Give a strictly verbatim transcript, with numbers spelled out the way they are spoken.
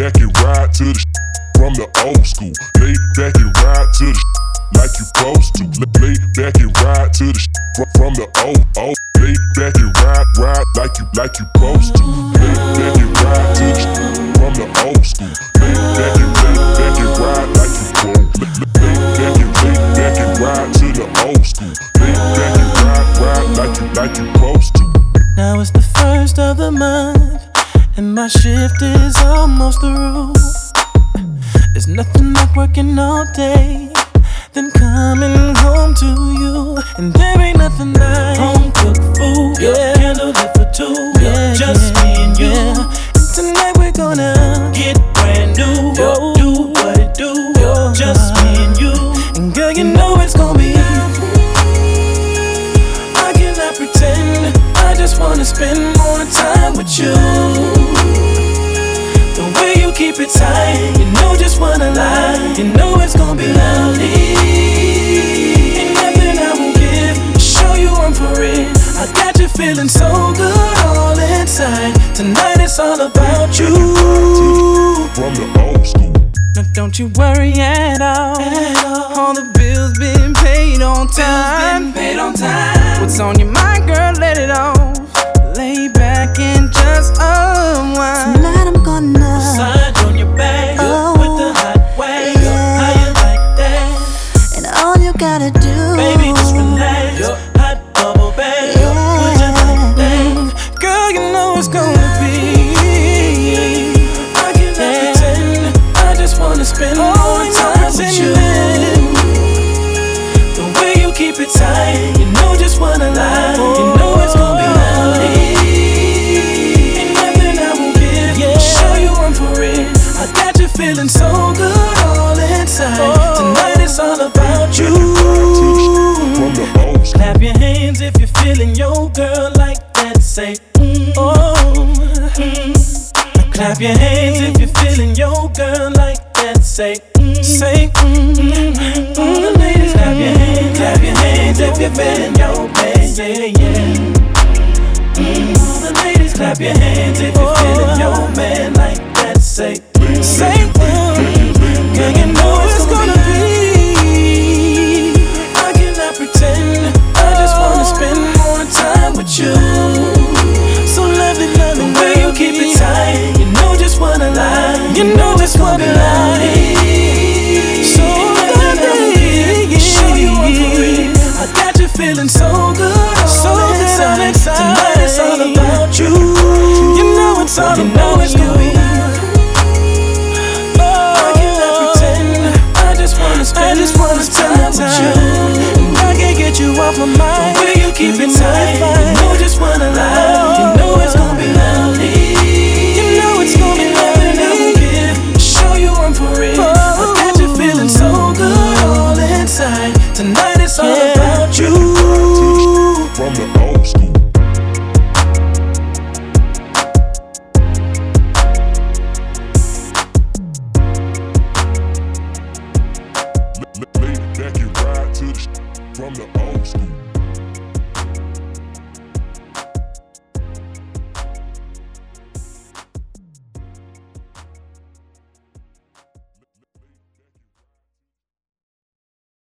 back and ride to the from the old school. Lay back and ride to the like you supposed to. Lay back and ride to the from the old old. Lay back and ride ride like you like you supposed to. Lay back and ride to the from the old school. Lay back and lay back and ride like you supposed to. Lay back and lay back and ride to the old school. Lay back and ride ride like you like you supposed to. Now it's the first of the month, and my shift is almost through. There's nothing like working all day, then coming home to you. And there ain't nothing like home cooked food, yeah. Candle lit for two, yeah, just yeah, me and you. Yeah. And tonight we're gonna get brand new, yo. Do what it do, yo. Just me and you. And girl, you know it's gonna be lovely. I cannot pretend, I just wanna spend more time with you. The way you keep it tight, you know just wanna lie. You know it's gonna be lovely. Ain't nothing I won't give, show you I'm for it. I got you feeling so good all inside. Tonight it's all about you. From the old school. Now don't you worry at all, at all. All the bills been paid on time. Bills been paid on time. What's on your mind, girl, let it off. Lay back and just unwind. Tonight I'm gonna massage on your back, oh, with the hot wave, yeah. How you like that? And all you gotta do, baby, just relax, your hot bubble bath, yeah. Would you like that? Girl, you know it's gonna be. I cannot yeah. pretend, I just wanna spend oh, more time with you. The way you keep it tight, you know just wanna lie. Oh, you know it's gonna be lovely. Feeling so good all inside. Oh, tonight it's all about you. Clap your hands if you're feeling your girl like that. Say, mm, oh. Mm. Clap your hands if you're feeling your girl like that. Say, mm, say, mm, mm. All the ladies, clap your hands, clap your hands if you're feeling your man. Say, yeah. Mm. All the ladies, clap your hands if you're feeling your man like that. Say. Say, well, girl, you know it's gonna be. I cannot pretend, I just wanna spend more time with you. So lovely, lovely, the way you keep it tight, you know just wanna lie, you know just wanna lie. So lovely, show you I'm for real. I got you feeling so good, so inside. Tonight it's all about you. You know it's all about you. I just wanna spend time with you. I can't get you off my mind. The way you keep it tight, you know just wanna lie. You know it's gonna be lovely. You know it's gonna be lovely. I won't give, show you I'm for real. I got you feeling so good all inside. Tonight it's all yeah. about you. From the old school. Lay back and ride to the from the old school.